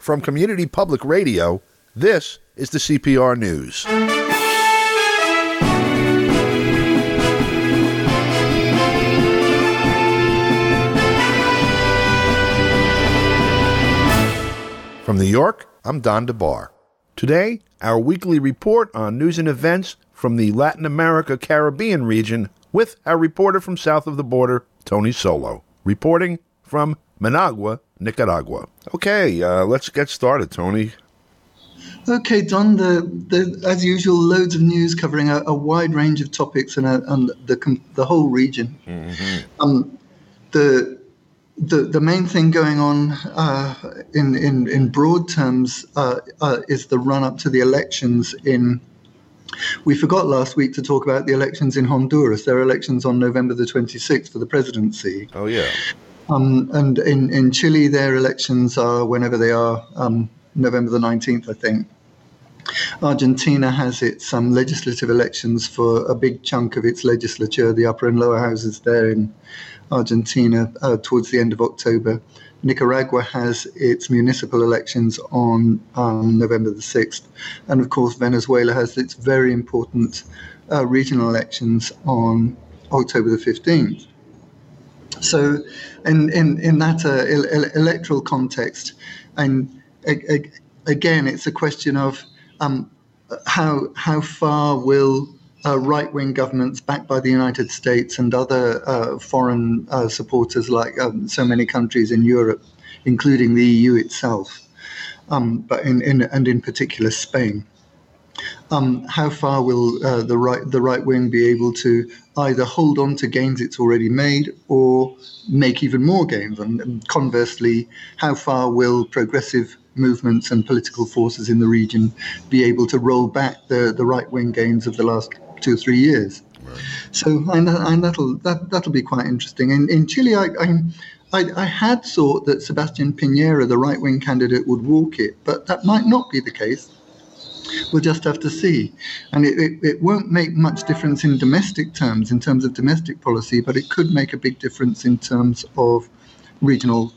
From Community Public Radio, this is the CPR News. From New York, I'm Don DeBar. Today, our weekly report on news and events from the Latin America Caribbean region with our reporter from south of the border, Tony Solo, reporting from Managua, Nicaragua. Okay, let's get started, Tony. Okay, Don, as usual, loads of news covering a wide range of topics and the whole region. Mm-hmm. The main thing going on in broad terms is the run-up to the elections we forgot last week to talk about the elections in Honduras. There are elections on November the 26th for the presidency. Oh, yeah. And in Chile, their elections are whenever they are, November the 19th, I think. Argentina has its legislative elections for a big chunk of its legislature, the upper and lower houses there in Argentina, towards the end of October. Nicaragua has its municipal elections on November the 6th. And, of course, Venezuela has its very important regional elections on October the 15th. So in that electoral context, and again, it's a question of how far will right-wing governments backed by the United States and other foreign supporters like so many countries in Europe, including the EU itself, but in particular Spain, how far will the right wing be able to either hold on to gains it's already made or make even more gains? And conversely, how far will progressive movements and political forces in the region be able to roll back the right-wing gains of the last 2 or 3 years? Right. So and that'll be quite interesting. In Chile, I had thought that Sebastián Piñera, the right-wing candidate, would walk it, but that might not be the case. We'll just have to see. And it won't make much difference in domestic terms, in terms of domestic policy, but it could make a big difference in terms of regional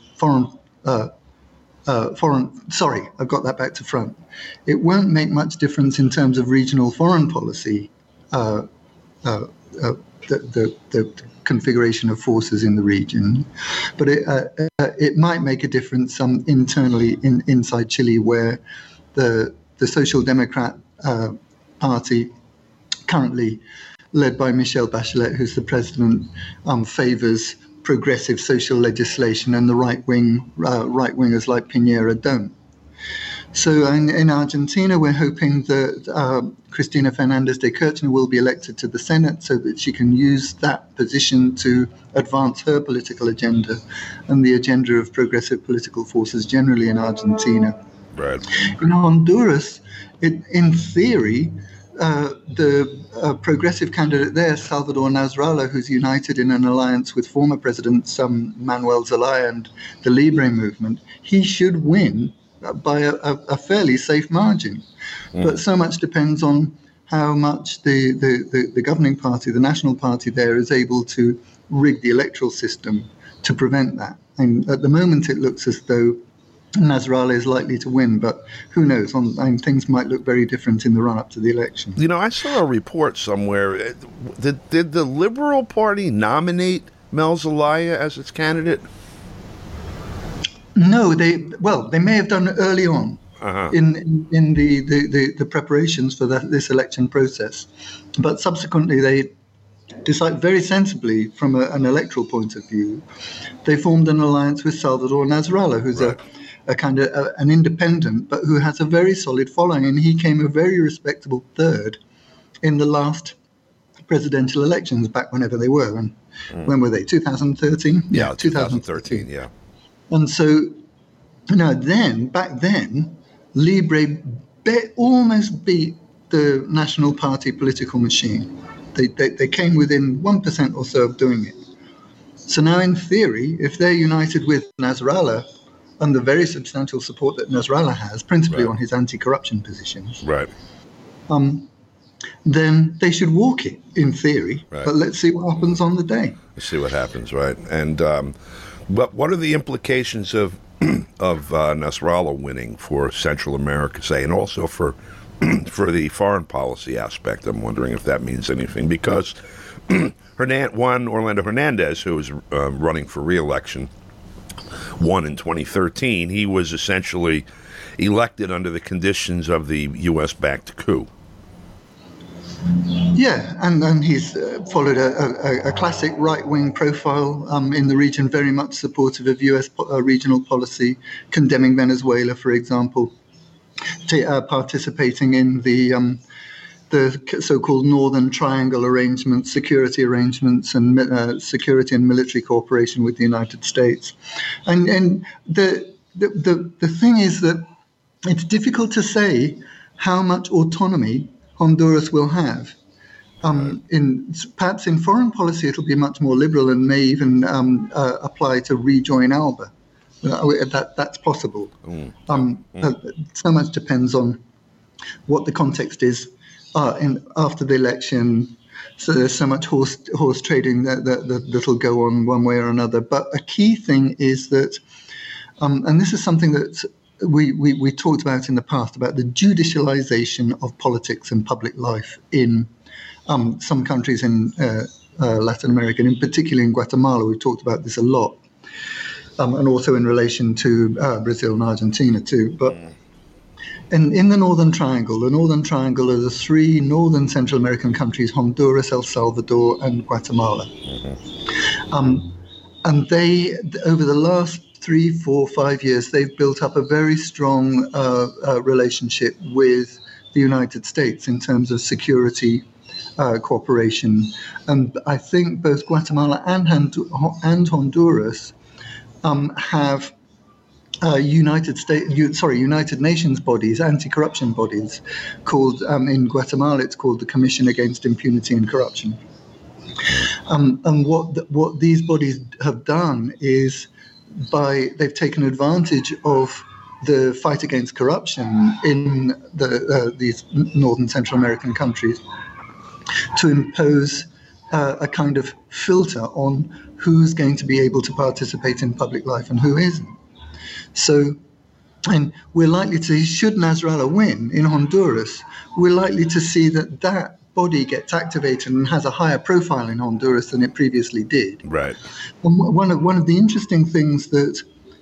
sorry, I've got that back to front. It won't make much difference in terms of regional foreign policy, the configuration of forces in the region, but it might make a difference internally inside Chile, where the Social Democrat Party, currently led by Michelle Bachelet, who's the president, favors progressive social legislation, and the right-wingers like Piñera don't. So in Argentina, we're hoping that Cristina Fernández de Kirchner will be elected to the Senate so that she can use that position to advance her political agenda and the agenda of progressive political forces generally in Argentina. Right. In Honduras, in theory, the progressive candidate there, Salvador Nasrallah, who's united in an alliance with former presidents Manuel Zelaya and the Libre movement, he should win by a fairly safe margin. But so much depends on how much the governing party, the national party there, is able to rig the electoral system to prevent that. And at the moment, it looks as though Nasrallah is likely to win, but who knows? Things might look very different in the run-up to the election. You know, I saw a report somewhere. Did the Liberal Party nominate Mel Zelaya as its candidate? No, they may have done early on in the preparations for this election process, but subsequently they decided very sensibly from an electoral point of view. They formed an alliance with Salvador Nasrallah, who's a kind of an independent, but who has a very solid following, and he came a very respectable third in the last presidential elections, back whenever they were. And when were they? 2013? Yeah, 2013. Yeah. And so, back then, Libre almost beat the National Party political machine. They came within 1% or so of doing it. So now, in theory, if they're united with Nasrallah, and the very substantial support that Nasrallah has, principally on his anti-corruption positions, then they should walk it, in theory. Right. But let's see what happens on the day. Let's see what happens, right? And what are the implications of of Nasrallah winning for Central America, say, and also for the foreign policy aspect. I'm wondering if that means anything, because Orlando Hernandez, who was running for re-election, won in 2013. He was essentially elected under the conditions of the U.S.-backed coup. Yeah, and he's followed a classic right-wing profile in the region, very much supportive of U.S. Regional policy, condemning Venezuela, for example, participating in the so-called Northern Triangle arrangements, security arrangements, and security and military cooperation with the United States. And the thing is that it's difficult to say how much autonomy Honduras will have. Perhaps in foreign policy, it'll be much more liberal and may even apply to rejoin ALBA. That's possible. So much depends on what the context is after the election. So there's so much horse trading that'll go on one way or another. But a key thing is that, and this is something that we talked about in the past, about the judicialization of politics and public life in some countries in Latin America, and in particular in Guatemala. We've talked about this a lot, and also in relation to Brazil and Argentina too. But in the Northern Triangle are the three northern Central American countries: Honduras, El Salvador, and Guatemala. And they, over the last 3, 4, 5 years, they've built up a very strong relationship with the United States in terms of security cooperation. And I think both Guatemala and Honduras have United Nations bodies, anti-corruption bodies, called in Guatemala it's called the Commission Against Impunity and Corruption. And what these bodies have done is they've taken advantage of the fight against corruption in these northern Central American countries to impose a kind of filter on who's going to be able to participate in public life and who isn't. So, and we're likely to, should Nasrallah win in Honduras, we're likely to see that body gets activated and has a higher profile in Honduras than it previously did. Right. And one of the interesting things that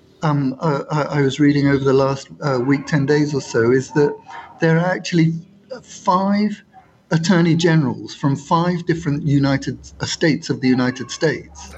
I was reading over the last week, 10 days or so, is that there are actually 5 attorney generals from 5 different states of the United States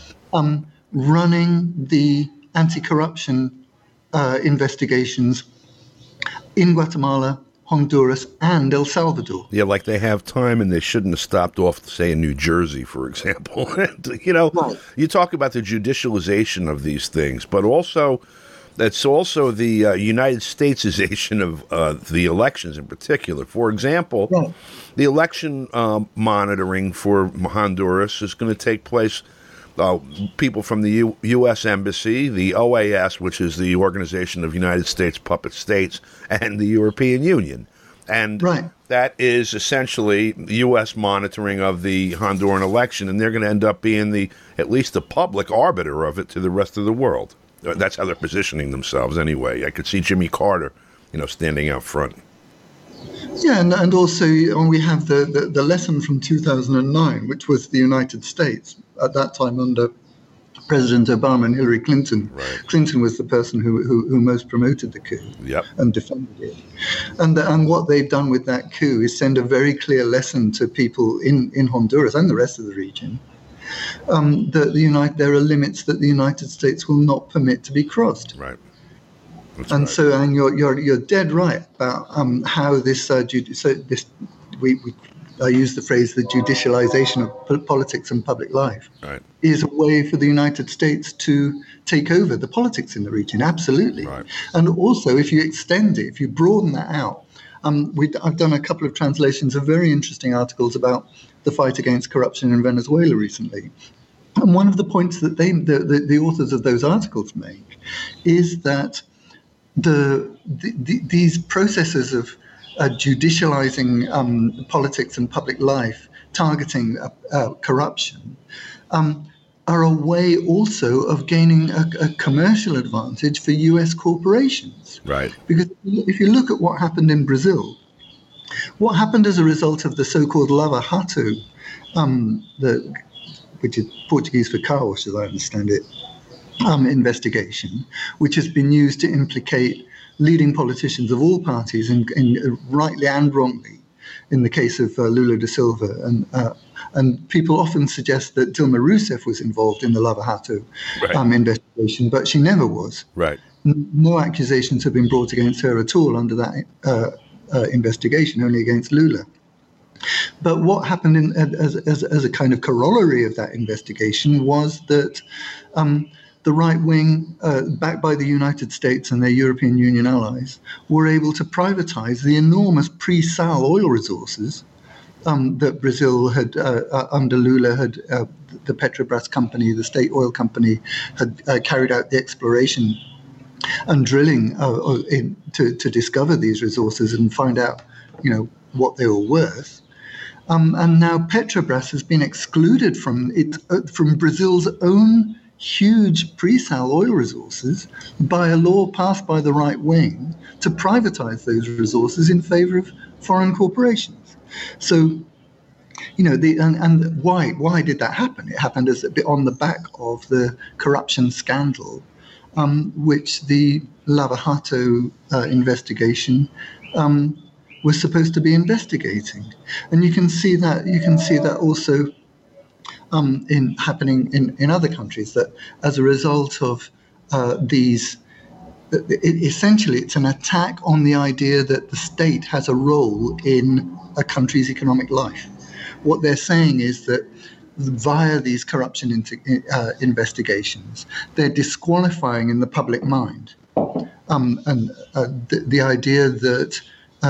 running the anti-corruption investigations in Guatemala, Honduras, and El Salvador. Yeah, like they have time and they shouldn't have stopped off, say, in New Jersey, for example. You know, right. You talk about the judicialization of these things, but also that's also the United Statesization of the elections in particular. For example, right. The election monitoring for Honduras is going to take place. People from the U.S. Embassy, the OAS, which is the Organization of United States Puppet States, and the European Union. And right. That is essentially U.S. monitoring of the Honduran election, and they're going to end up being at least the public arbiter of it to the rest of the world. That's how they're positioning themselves anyway. I could see Jimmy Carter, standing out front. Yeah, and also we have the lesson from 2009, which was the United States at that time under President Obama and Hillary Clinton. Right. Clinton was the person who most promoted the coup and defended it. And what they've done with that coup is send a very clear lesson to people in Honduras and the rest of the region that there are limits that the United States will not permit to be crossed. Right. And you're dead right about how this I use the phrase the judicialization of politics and public life is a way for the United States to take over the politics in the region. Absolutely. Right. And also, if you extend it, if you broaden that out, I've done a couple of translations of very interesting articles about the fight against corruption in Venezuela recently. And one of the points that the authors of those articles make is that these processes of judicializing politics and public life, targeting corruption, are a way also of gaining a commercial advantage for US corporations. Right. Because if you look at what happened in Brazil, what happened as a result of the so-called Lava Jato, which is Portuguese for car wash, as I understand it, investigation, which has been used to implicate leading politicians of all parties, in rightly and wrongly, in the case of Lula da Silva. And people often suggest that Dilma Rousseff was involved in the Lava Jato investigation, but she never was. Right. No accusations have been brought against her at all under that investigation, only against Lula. But what happened as a kind of corollary of that investigation was that the right wing, backed by the United States and their European Union allies, were able to privatize the enormous pre-sal oil resources that Brazil had, under Lula, the Petrobras company, the state oil company, had carried out the exploration and drilling to discover these resources and find out, what they were worth. And now Petrobras has been excluded from Brazil's own huge pre-sal oil resources by a law passed by the right wing to privatize those resources in favor of foreign corporations. So, and why did that happen? It happened as a bit on the back of the corruption scandal, which the Lava Jato investigation was supposed to be investigating, and you can see that also happening in other countries, that as a result of essentially it's an attack on the idea that the state has a role in a country's economic life. What they're saying is that via these corruption investigations, they're disqualifying in the public mind the idea that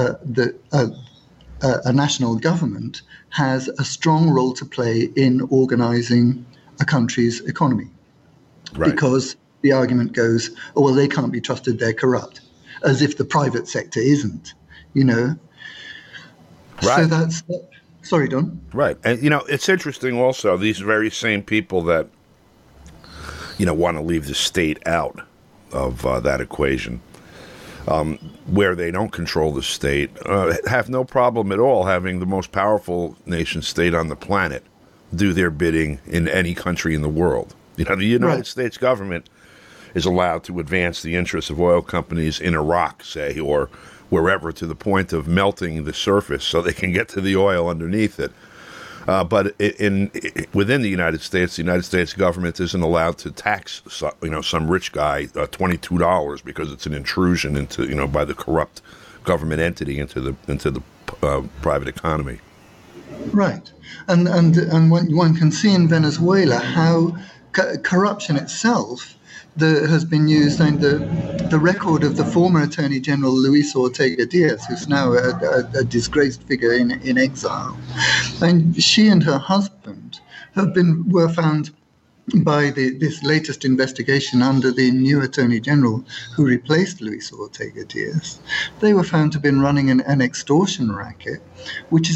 a national government has a strong role to play in organizing a country's economy. Right. Because the argument goes, oh, well, they can't be trusted, they're corrupt, as if the private sector isn't, Right. So that's... Sorry, Don. Right. And, it's interesting also, these very same people that, want to leave the state out of that equation, where they don't control the state, have no problem at all having the most powerful nation state on the planet do their bidding in any country in the world. The United States government is allowed to advance the interests of oil companies in Iraq, say, or wherever, to the point of melting the surface so they can get to the oil underneath it. But within the United States government isn't allowed to tax some rich guy $22 because it's an intrusion into by the corrupt government entity into the private economy. Right, and one can see in Venezuela how corruption itself has been used, and the record of the former Attorney General Luis Ortega Diaz, who's now a disgraced figure in exile, and she and her husband were found by this latest investigation under the new Attorney General who replaced Luis Ortega Diaz. They were found to have been running an extortion racket, which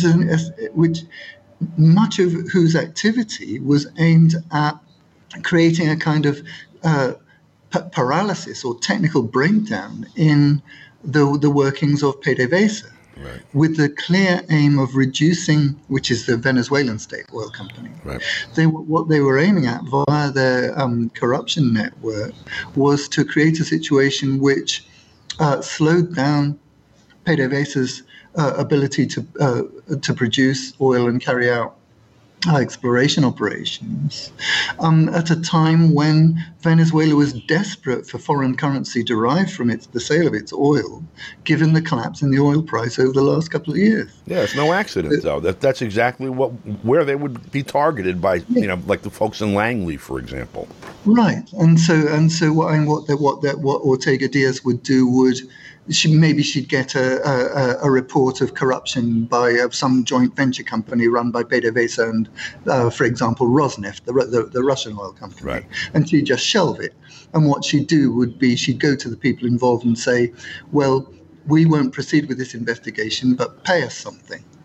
much of whose activity was aimed at creating a kind of paralysis or technical breakdown in the workings of PDVSA, right, with the clear aim of reducing, which is the Venezuelan state oil company. Right. What they were aiming at via their corruption network was to create a situation which slowed down PDVSA's ability to produce oil and carry out exploration operations at a time when Venezuela was desperate for foreign currency derived from the sale of its oil, given the collapse in the oil price over the last couple of years. Yeah, it's no accident, though. That's exactly where they would be targeted by, like the folks in Langley, for example. Right, and so what Ortega Diaz would do would. She'd get a report of corruption by some joint venture company run by PDVSA and, for example, Rosneft, the Russian oil company, right, and she'd just shelve it. And what she'd do would be she'd go to the people involved and say, well, we won't proceed with this investigation, but pay us something.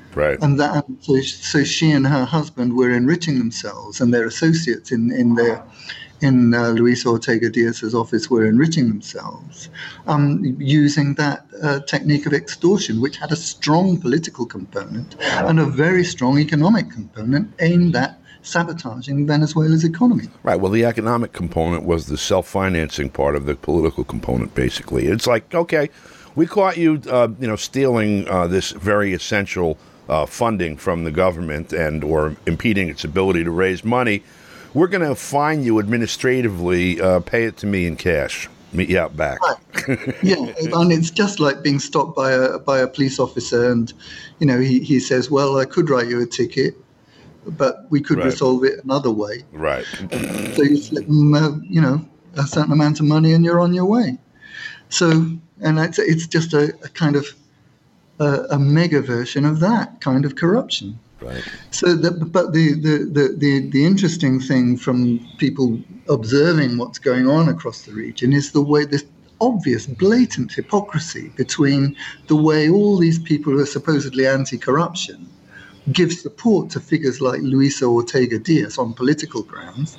Right. And so she and her husband were enriching themselves, and their associates in Luis Ortega Diaz's office were enriching themselves using that technique of extortion, which had a strong political component and a very strong economic component aimed at sabotaging Venezuela's economy. Right. Well, the economic component was the self-financing part of the political component, basically. It's like, okay, we caught you, stealing this very essential funding from the government and or impeding its ability to raise money. We're going to fine you administratively, pay it to me in cash, meet you out back. Right. Yeah, and it's just like being stopped by a police officer, and he says, well, I could write you a ticket, but we could resolve it another way. Right. So you slip them, a certain amount of money, and you're on your way. So, and it's just a kind of a mega version of that kind of corruption. Right. So, but the interesting thing from people observing what's going on across the region is the way this obvious, blatant hypocrisy between the way all these people who are supposedly anti-corruption give support to figures like Luis Ortega Diaz on political grounds.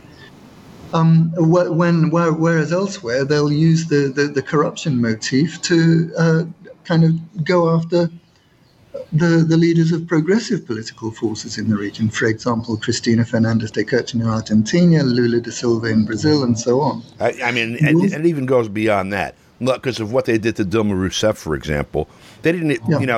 Whereas elsewhere they'll use the corruption motif to kind of go after the leaders of progressive political forces in the region. For example, Cristina Fernandez de Kirchner in Argentina, Lula da Silva in Brazil, and so on. I mean, it even goes beyond that. Because of what they did to Dilma Rousseff, for example. They didn't,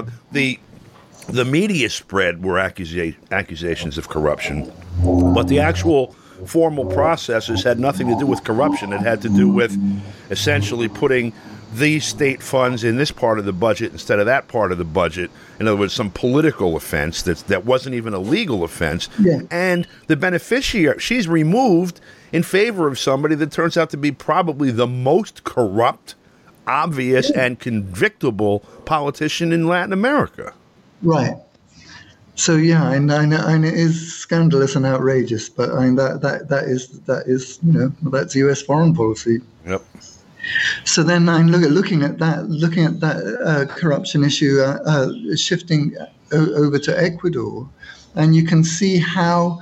the media spread were accusations of corruption, but the actual formal processes had nothing to do with corruption. It had to do with essentially putting these state funds in this part of the budget instead of that part of the budget. In other words, some political offense that wasn't even a legal offense. Yeah. And the beneficiary, she's removed in favor of somebody that turns out to be probably the most corrupt, obvious, and convictable politician in Latin America. Right. So yeah, and it is scandalous and outrageous, but I mean that is that's U.S. foreign policy. Yep. So then I'm looking at that corruption issue, shifting over to Ecuador, and you can see how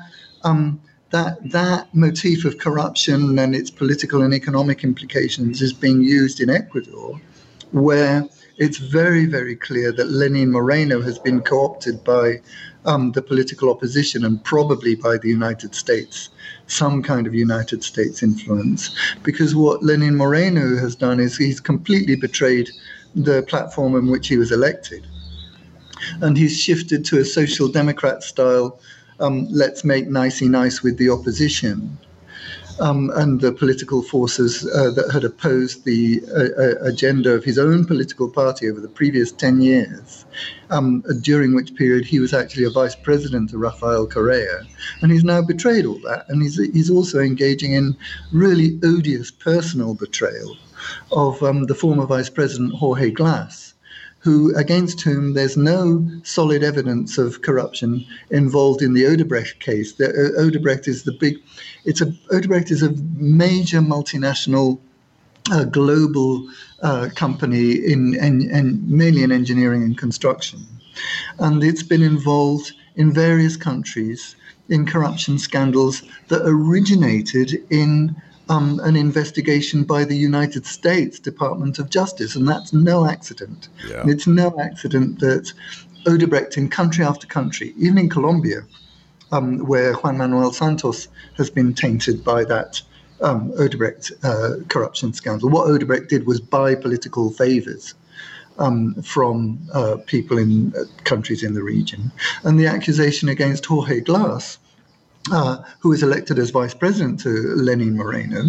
that motif of corruption and its political and economic implications is being used in Ecuador, where it's very, very clear that Lenin Moreno has been co-opted by the political opposition and probably by the United States, some kind of United States influence, because what Lenin Moreno has done is he's completely betrayed the platform in which he was elected. And he's shifted to a social democrat style, let's make nicey nice with the opposition. And the political forces that had opposed the agenda of his own political party over the previous 10 years, during which period he was actually a vice president of Rafael Correa. And he's now betrayed all that. And he's also engaging in really odious personal betrayal of the former vice president Jorge Glass, against whom there's no solid evidence of corruption involved in the Odebrecht case. Odebrecht is Odebrecht is a major multinational global company mainly in engineering and construction, and it's been involved in various countries in corruption scandals that originated in an investigation by the United States Department of Justice, and that's no accident. Yeah. It's no accident that Odebrecht, in country after country, even in Colombia, where Juan Manuel Santos has been tainted by that Odebrecht corruption scandal. What Odebrecht did was buy political favors from people in countries in the region. And the accusation against Jorge Glass, who was elected as vice president to Lenin Moreno,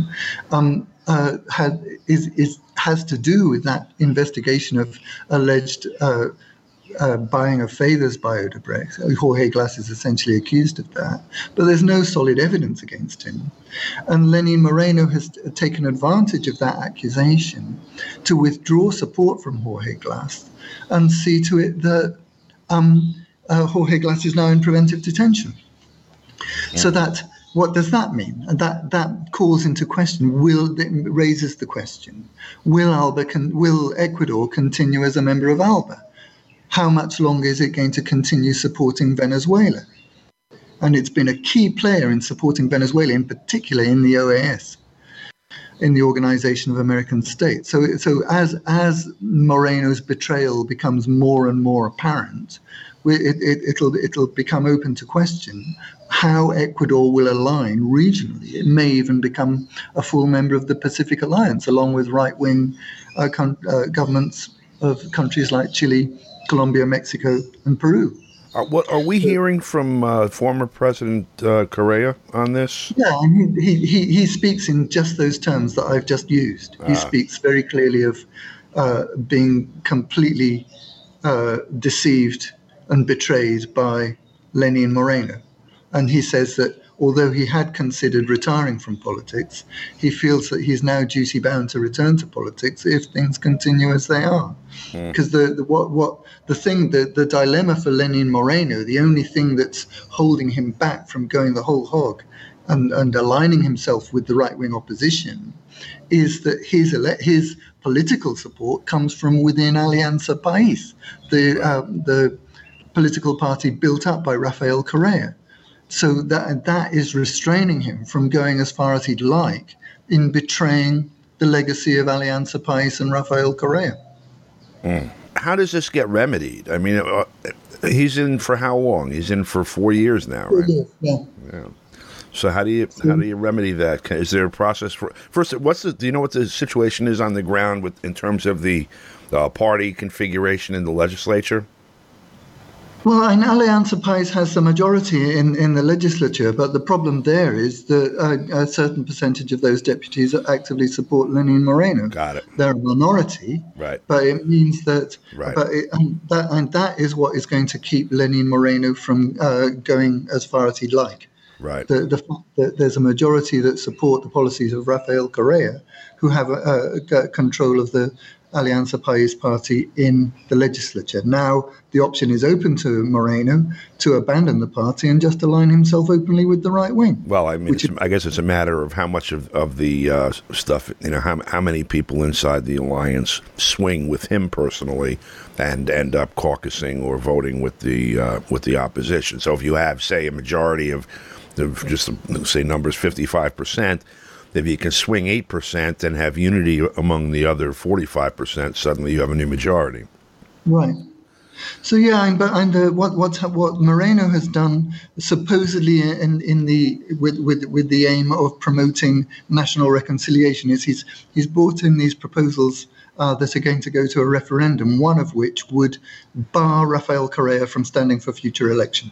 has to do with that investigation of alleged buying of favors by Odebrecht. Jorge Glass is essentially accused of that, but there's no solid evidence against him. And Lenin Moreno has taken advantage of that accusation to withdraw support from Jorge Glass and see to it that Jorge Glass is now in preventive detention. Yeah. So what does that mean? And that calls into question, raises the question, will Ecuador continue as a member of ALBA? how much longer is it going to continue supporting Venezuela? And it's been a key player in supporting Venezuela, in particular in the OAS, in the Organization of American States. So as Moreno's betrayal becomes more and more apparent, it'll become open to question how Ecuador will align regionally. It may even become a full member of the Pacific Alliance, along with right-wing governments of countries like Chile, Colombia, Mexico, and Peru. What are we hearing from former President Correa on this? Yeah, and he speaks in just those terms that I've just used. He speaks very clearly of being completely deceived and betrayed by Lenin Moreno. And he says that although he had considered retiring from politics, he feels that he's now duty-bound to return to politics if things continue as they are. Because the dilemma for Lenin Moreno, the only thing that's holding him back from going the whole hog and aligning himself with the right-wing opposition, is that his political support comes from within Alianza País, the political party built up by Rafael Correa. So that is restraining him from going as far as he'd like in betraying the legacy of Alianza País and Rafael Correa. How does this get remedied? I mean, he's in for how long? He's in for 4 years now, right? Yeah. So how do you remedy that? Is there a process for first? Do you know what the situation is on the ground in terms of the party configuration in the legislature? Well, and Alianza País has the majority in the legislature, but the problem there is that a certain percentage of those deputies actively support Lenin Moreno. Got it. They're a minority, right? But it means that, right. And that is what is going to keep Lenin Moreno from going as far as he'd like. Right. The fact that there's a majority that support the policies of Rafael Correa, who have control of the Alianza País party in the legislature. Now the option is open to Moreno to abandon the party and just align himself openly with the right wing. Well, I mean, I guess it's a matter of how much of the stuff, how many people inside the alliance swing with him personally and end up caucusing or voting with the opposition. So if you have, say, a majority of just say numbers 55%. If you can swing 8% and have unity among the other 45%, suddenly you have a new majority. Right. So what Moreno has done, supposedly with the aim of promoting national reconciliation, is he's brought in these proposals that are going to go to a referendum, one of which would bar Rafael Correa from standing for future election.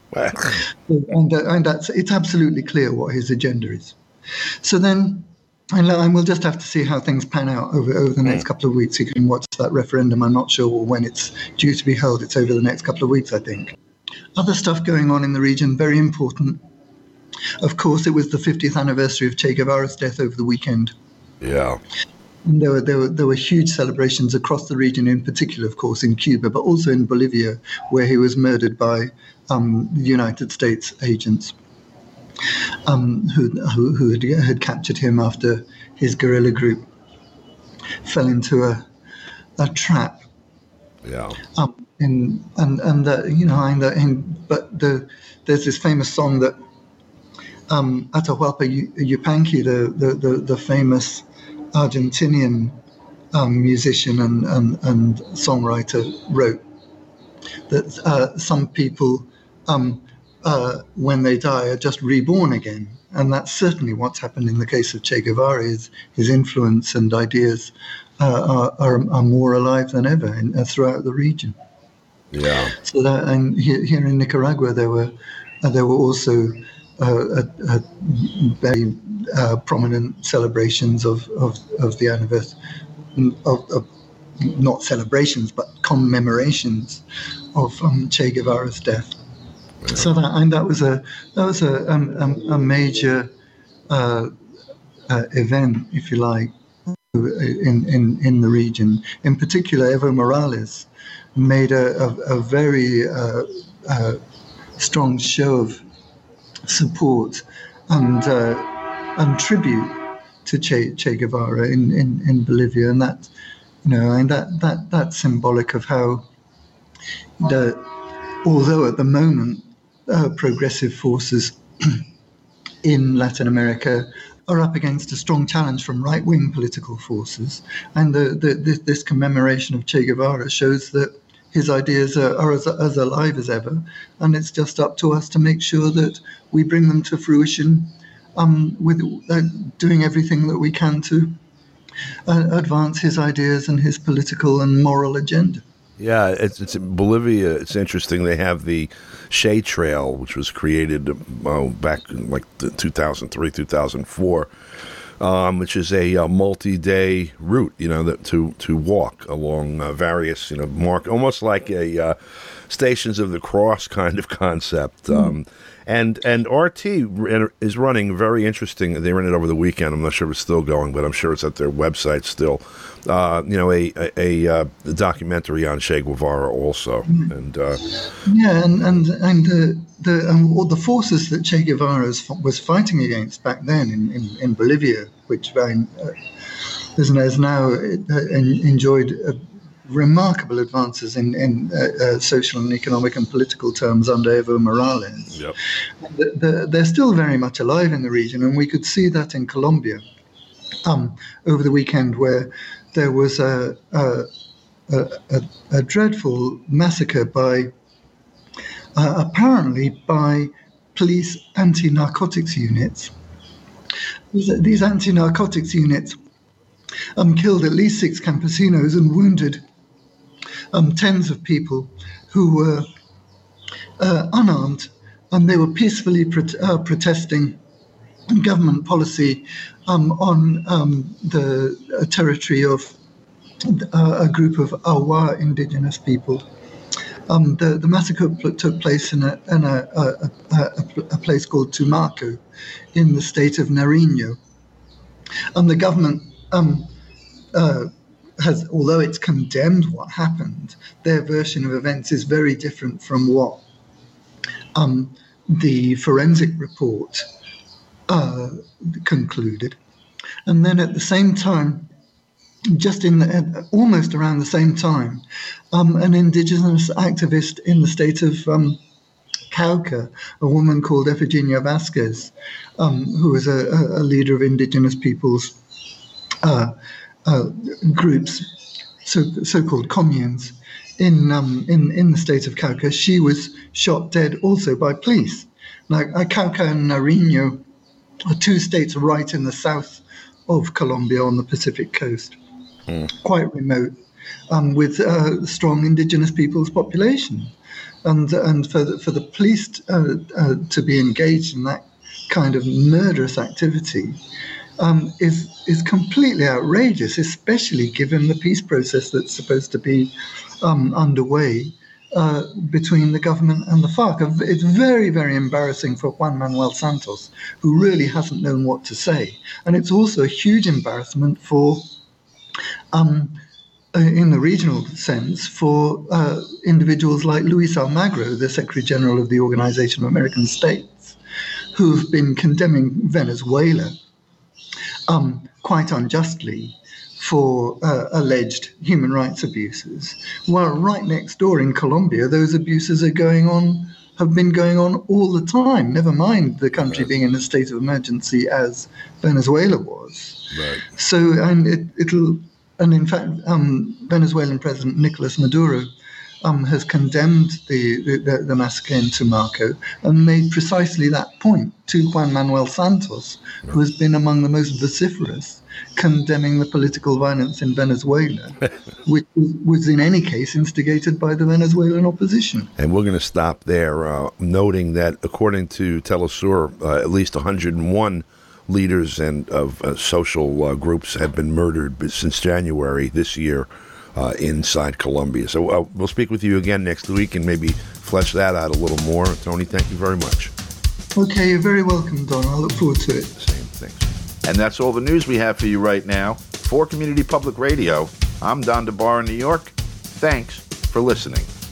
And it's absolutely clear what his agenda is. So then, and we'll just have to see how things pan out over the next couple of weeks. You can watch that referendum. I'm not sure when it's due to be held. It's over the next couple of weeks, I think. Other stuff going on in the region, very important. Of course, it was the 50th anniversary of Che Guevara's death over the weekend. Yeah. And there were huge celebrations across the region, in particular, of course, in Cuba, but also in Bolivia, where he was murdered by United States agents. Who had captured him after his guerrilla group fell into a trap. Yeah. There's this famous song that Atahualpa Yupanqui, the famous Argentinian musician and songwriter, wrote that some people. When they die, are just reborn again. And that's certainly what's happened in the case of Che Guevara. His influence and ideas are more alive than ever throughout the region. Yeah. So that, and here in Nicaragua, there were also very prominent celebrations of the anniversary of not celebrations but commemorations of Che Guevara's death. So that was a major event, if you like, in the region. In particular, Evo Morales made a very strong show of support and tribute to Che Guevara in Bolivia, and that's symbolic of how Although at the moment progressive forces in Latin America are up against a strong challenge from right-wing political forces, and this commemoration of Che Guevara shows that his ideas are as alive as ever, and it's just up to us to make sure that we bring them to fruition, with doing everything that we can to advance his ideas and his political and moral agenda. Yeah, it's in Bolivia. It's interesting. They have the Che Trail, which was created back in like 2003, 2004, which is a multi-day route, that to walk along various, almost like a Stations of the Cross kind of concept. And RT is running very interesting. They ran it over the weekend. I'm not sure if it's still going, but I'm sure it's at their website still. A documentary on Che Guevara also, and all the forces that Che Guevara was fighting against back then in Bolivia, which has now enjoyed remarkable advances in social and economic and political terms under Evo Morales. Yep. They're still very much alive in the region, and we could see that in Colombia over the weekend, where there was a dreadful massacre apparently by police anti-narcotics units. These anti-narcotics units killed at least 6 campesinos and wounded tens of people who were unarmed, and they were peacefully protesting government policy on the territory of a group of Awa indigenous people. The massacre took place in a place called Tumaco in the state of Nariño. And the government has, although it's condemned what happened, their version of events is very different from what the forensic report concluded. And then at the same time, almost around the same time, an indigenous activist in the state of Cauca, a woman called Efigenia Vasquez, who was a leader of indigenous peoples groups, so-called communes, in the state of Cauca. She was shot dead also by police. Now, Cauca and Nariño are 2 states right in the south of Colombia on the Pacific coast, quite remote, with strong indigenous peoples population, and for the police to be engaged in that kind of murderous activity is completely outrageous, especially given the peace process that's supposed to be underway between the government and the FARC. It's very, very embarrassing for Juan Manuel Santos, who really hasn't known what to say. And it's also a huge embarrassment for, in the regional sense, for individuals like Luis Almagro, the Secretary General of the Organization of American States, who've been condemning Venezuela quite unjustly for alleged human rights abuses, while right next door in Colombia, those abuses have been going on all the time, never mind the country being in a state of emergency as Venezuela was. Right. So, and in fact, Venezuelan President Nicolas Maduro has condemned the massacre in Tumaco and made precisely that point to Juan Manuel Santos, who has been among the most vociferous condemning the political violence in Venezuela, which was in any case instigated by the Venezuelan opposition. And we're going to stop there, noting that according to Telesur, at least 101 leaders and of social groups have been murdered since January this year inside Colombia. So we'll speak with you again next week and maybe flesh that out a little more. Tony, thank you very much. Okay, you're very welcome, Don. I look forward to it. Same thing. And that's all the news we have for you right now. For Community Public Radio, I'm Don DeBar in New York. Thanks for listening.